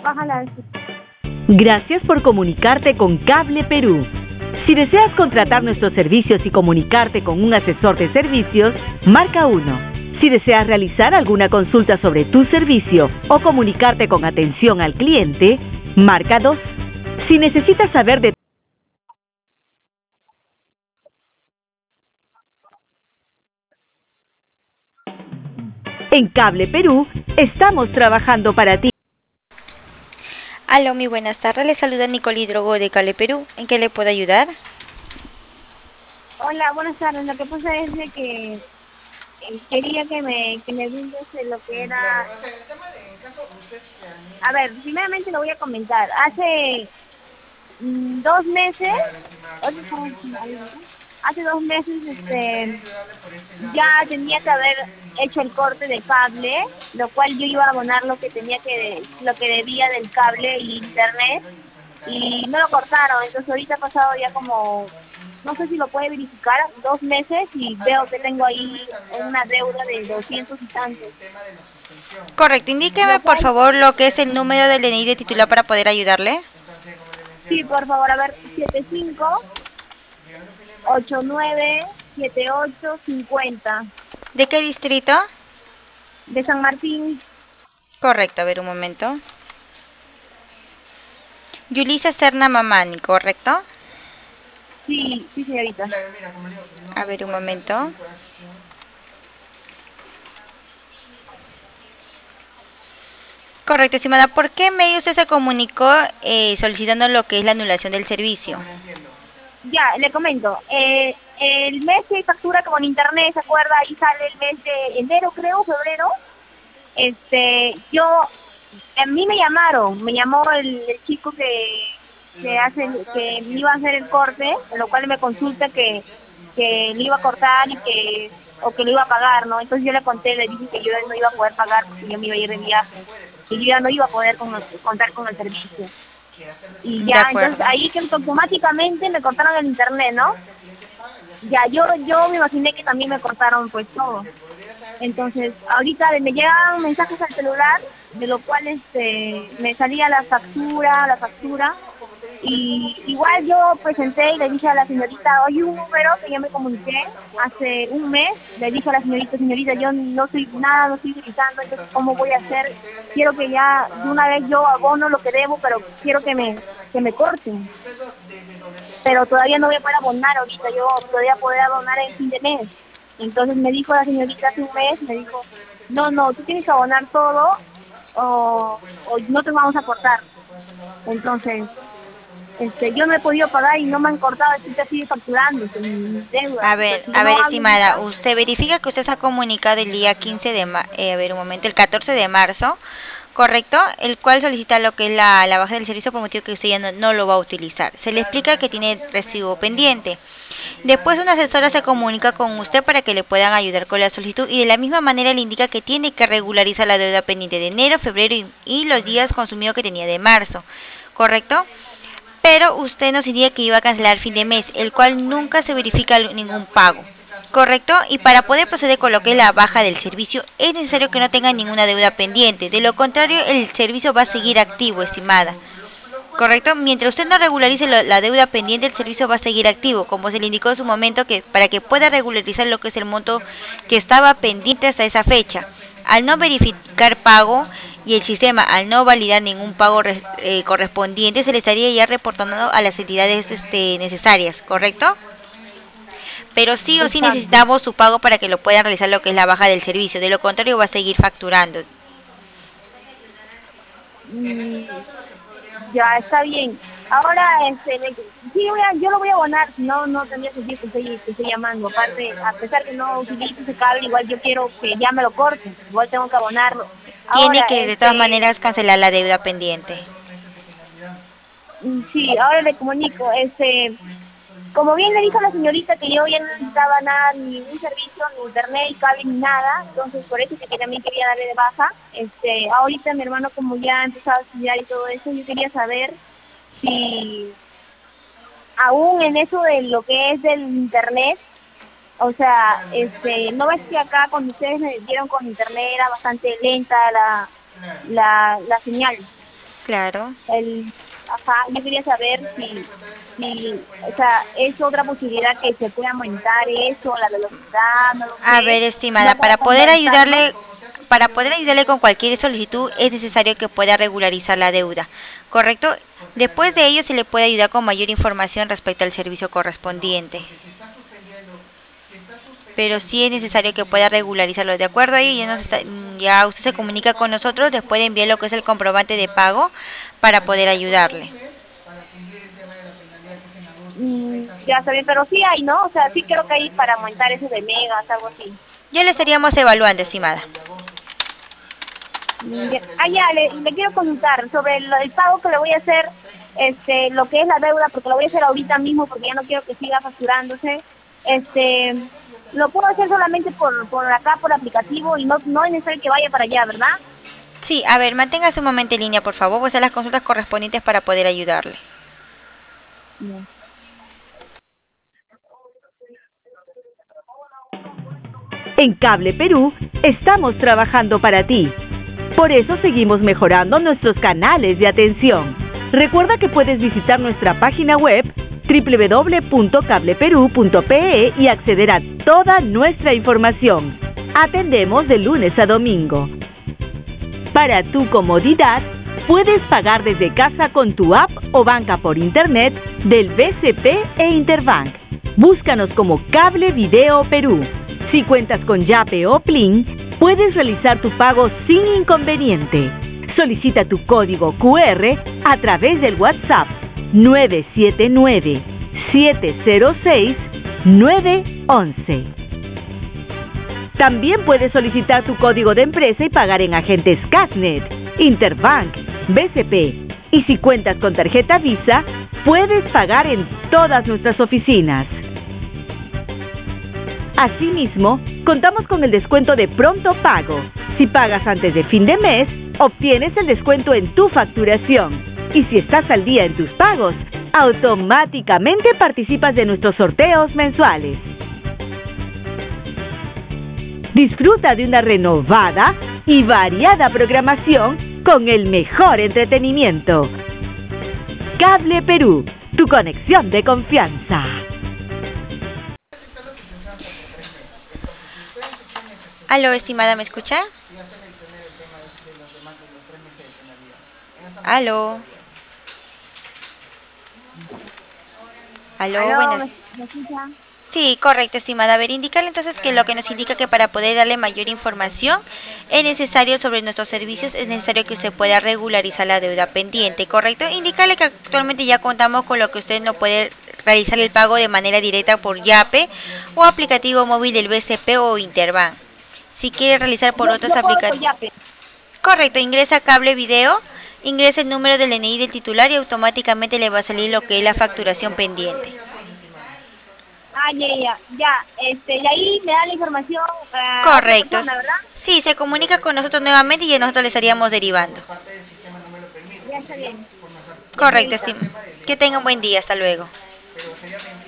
bájala. Gracias por comunicarte con Cable Perú. Si deseas contratar nuestros servicios y comunicarte con un asesor de servicios, marca 1. Si deseas realizar alguna consulta sobre tu servicio o comunicarte con atención al cliente, marca 2. Si necesitas saber de En Cable Perú, estamos trabajando para ti. Aló, muy buenas tardes. Le saluda Nicole Hidrogo de Cable Perú. ¿En qué le puedo ayudar? Hola, buenas tardes. Lo que pasa es de que quería que me brindes lo que era... A ver, primeramente lo voy a comentar. Hace 2 meses, hace 2 meses, ya tenía que haber hecho el corte de cable, lo cual yo iba a abonar lo que debía del cable y internet, y no lo cortaron. Entonces ahorita ha pasado ya como, no sé si lo puede verificar, 2 meses, y veo que tengo ahí una deuda de 200 y tantos. Correcto. Indíqueme, Lo por cual, favor, lo que es el número del DNI de titular para poder ayudarle. sí, por favor, a ver, 75 89 78 50 ¿De qué distrito? de San Martín. Correcto, a ver un momento. Yulisa Serna Mamani, ¿correcto? Sí, sí, señorita. A ver un momento. Correcto, estimada. ¿Por qué medio usted se comunicó solicitando lo que es la anulación del servicio? Ya, le comento. El mes que factura con internet, ¿se acuerda? Ahí sale el mes de enero, creo, febrero. A mí me llamó el chico que me iba a hacer el corte, en lo cual me consulta que le iba a cortar o que lo iba a pagar, ¿no? Entonces yo le conté, le dije que yo no iba a poder pagar porque yo me iba a ir de viaje, que yo ya no iba a poder contar con el servicio. Y De ya, entonces acuerdo. ahí que automáticamente me cortaron el internet, ¿no? Ya, yo me imaginé que también me cortaron pues todo. Entonces, ahorita me llegan mensajes al celular, de lo cual me salía la factura, y igual yo presenté y le dije a la señorita, oye, un número que yo me comuniqué hace un mes, le dije a la señorita, yo no soy nada, no estoy utilizando, entonces, ¿cómo voy a hacer? Quiero que ya de una vez yo abono lo que debo, pero quiero que me corten. Pero todavía no voy a poder abonar ahorita, yo todavía poder abonar en fin de mes. Entonces me dijo la señorita hace un mes, me dijo, no, tú tienes que abonar todo o no te vamos a cortar. Entonces, yo no he podido pagar y no me han cortado, estoy así facturando mis deudas. Entonces, si yo A no ver, hablo ahorita, estimada, usted verifica que usted se ha comunicado el día 15 de a ver un momento, el 14 de marzo, ¿correcto? El cual solicita lo que es la baja del servicio por motivo que usted ya no lo va a utilizar. Se le explica que tiene recibo pendiente. Después una asesora se comunica con usted para que le puedan ayudar con la solicitud y de la misma manera le indica que tiene que regularizar la deuda pendiente de enero, febrero y los días consumidos que tenía de marzo, ¿correcto? Pero usted nos indica que iba a cancelar fin de mes, el cual nunca se verifica ningún pago, ¿correcto? Y para poder proceder con lo que es la baja del servicio, es necesario que no tenga ninguna deuda pendiente. De lo contrario, el servicio va a seguir activo, estimada. ¿Correcto? Mientras usted no regularice la deuda pendiente, el servicio va a seguir activo, como se le indicó en su momento, que para que pueda regularizar lo que es el monto que estaba pendiente hasta esa fecha. Al no verificar pago y el sistema al no validar ningún pago correspondiente, se le estaría ya reportando a las entidades necesarias, ¿correcto? Pero sí o sí exacto. necesitamos su pago para que lo puedan realizar lo que es la baja del servicio. De lo contrario, va a seguir facturando. Mm, ya, está bien. Ahora, sí, yo lo voy a abonar, si no, no tendría sentido que estoy llamando. Aparte, a pesar que no utilice ese cable, igual yo quiero que ya me lo corten, igual tengo que abonarlo. Tiene Ahora, que de todas maneras cancelar la deuda pendiente. sí, ahora le comunico, como bien le dijo la señorita que yo ya no necesitaba nada, ni un servicio, ni internet, ni cable, ni nada, entonces por eso que también quería darle de baja. Ahorita mi hermano como ya ha empezado a estudiar y todo eso, yo quería saber si aún en eso de lo que es del internet, o sea, no ves que acá cuando ustedes me dieron con internet era bastante lenta la señal. Claro. Ajá, yo quería saber si, o sea, es otra posibilidad que se pueda aumentar eso, la velocidad, no lo A sé, ver, estimada, no para conversarlo. para poder ayudarle con cualquier solicitud es necesario que pueda regularizar la deuda, ¿correcto? Después de ello se le puede ayudar con mayor información respecto al servicio correspondiente. Pero sí es necesario que pueda regularizarlo. De acuerdo ahí, ya usted se comunica con nosotros, después de enviar lo que es el comprobante de pago para poder ayudarle. Ya está bien, pero sí hay, ¿no? O sea, sí creo que hay para aumentar eso de megas, algo así. Ya le estaríamos evaluando, estimada. Ya, le quiero consultar sobre el pago que le voy a hacer, lo que es la deuda, porque lo voy a hacer ahorita mismo, porque ya no quiero que siga facturándose. Lo puedo hacer solamente por acá, por aplicativo, y no es necesario que vaya para allá, ¿verdad? Sí, a ver, manténgase un momento en línea, por favor. Voy a hacer las consultas correspondientes para poder ayudarle. Bien. En Cable Perú estamos trabajando para ti. Por eso seguimos mejorando nuestros canales de atención. Recuerda que puedes visitar nuestra página web www.cableperú.pe y acceder a toda nuestra información. Atendemos de lunes a domingo. Para tu comodidad, puedes pagar desde casa con tu app o banca por internet del BCP e Interbank. Búscanos como Cable Video Perú. Si cuentas con Yape o Plin, puedes realizar tu pago sin inconveniente. Solicita tu código QR a través del WhatsApp 979-706-911. También puedes solicitar tu código de empresa y pagar en agentes Casnet, Interbank, BCP. Y si cuentas con tarjeta Visa, puedes pagar en todas nuestras oficinas. Asimismo, contamos con el descuento de pronto pago. Si pagas antes de fin de mes, obtienes el descuento en tu facturación. Y si estás al día en tus pagos, automáticamente participas de nuestros sorteos mensuales. Disfruta de una renovada y variada programación con el mejor entretenimiento. Cable Perú, tu conexión de confianza. Aló, estimada, ¿me escucha? Aló. Aló, ¿Aló? buenas. ¿Me escucha? Sí, correcto, estimada. A ver, indicarle entonces que lo que nos indica que para poder darle mayor información es necesario sobre nuestros servicios, es necesario que usted pueda regularizar la deuda pendiente, ¿correcto? Indicarle que actualmente ya contamos con lo que usted no puede realizar el pago de manera directa por Yape o aplicativo móvil del BCP o Interbank. Si quiere realizar por otras Yo puedo por aplicaciones. Yape. Correcto, ingresa Cable Video, ingresa el número del DNI del titular y automáticamente le va a salir lo que es la facturación pendiente. Ya. Y ahí me da la información a otra Correcto. persona, ¿verdad? Sí, se comunica con nosotros nuevamente y nosotros le estaríamos derivando. Ya está bien. Correcto, que tenga un buen día, hasta luego.